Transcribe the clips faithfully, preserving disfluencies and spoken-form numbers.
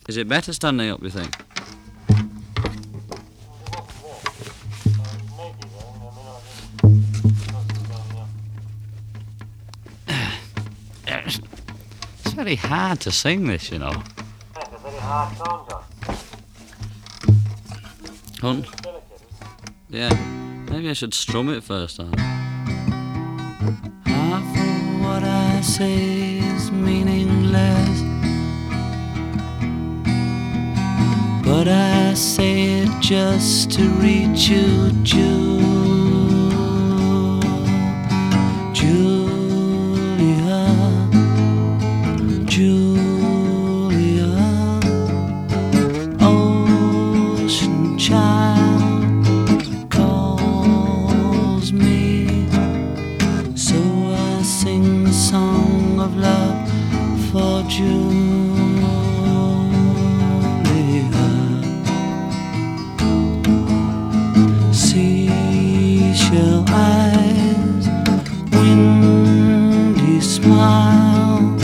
Is it better standing up, you think? It's very hard to sing this, you know. It's a very hard song, John. Hunt? Yeah. Maybe I should strum it first time. Half of what I say is meaningless, but I say it just to reach you, Julia, Julia, Julia, ocean child calls me, so I sing the song of love for Julia. Seashell eyes, windy smile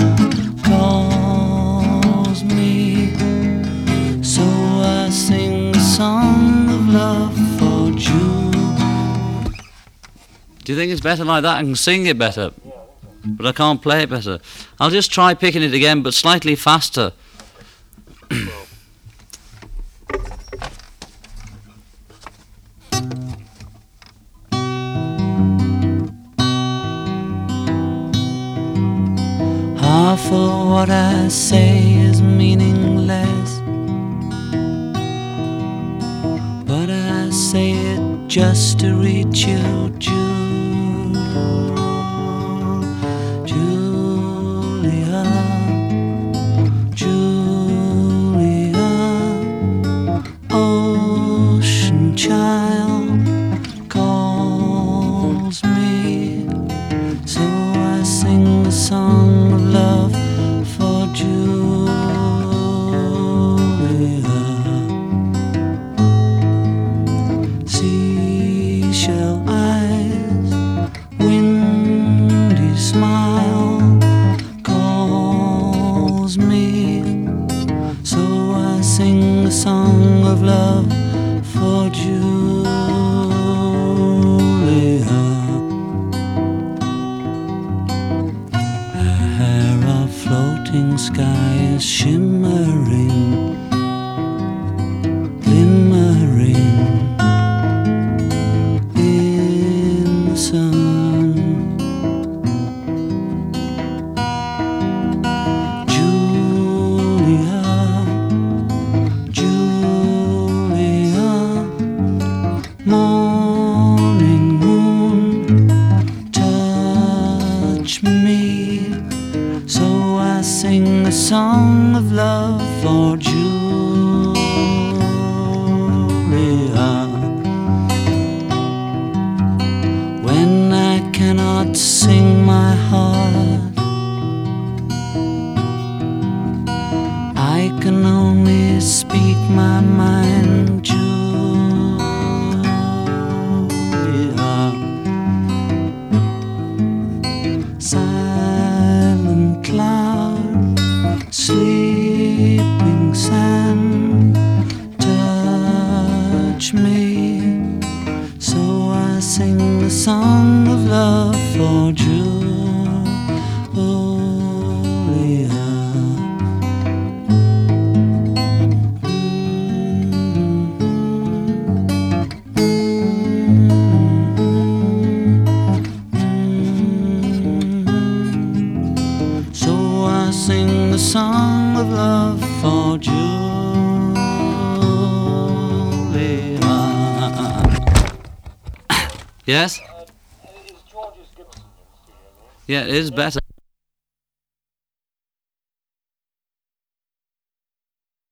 calls me, so I sing a song of love for you. Do you think it's better like that? I can sing it better, but I can't play it better. I'll just try picking it again, but slightly faster. Half of what I say is meaningless, but I say it just to reach you, Julia, Julia, Julia, ocean child calls me, so I sing a song of love for Julia. Seashell eyes, windy smile calls me, so I sing a song of love for Julia. Floating sky is shimmering, glimmering in the sun. Julia, Julia, morning moon, touch me, so I sing a song of love for Julia. When I cannot sing my heart, I can only speak my mind, Julia. Silent cloud, sleeping sand, touch me, so I sing the song of love for Julia. So I sing the song of love for Julia. Yes? Uh, is George's Gibson in the studio? Yeah, it is better.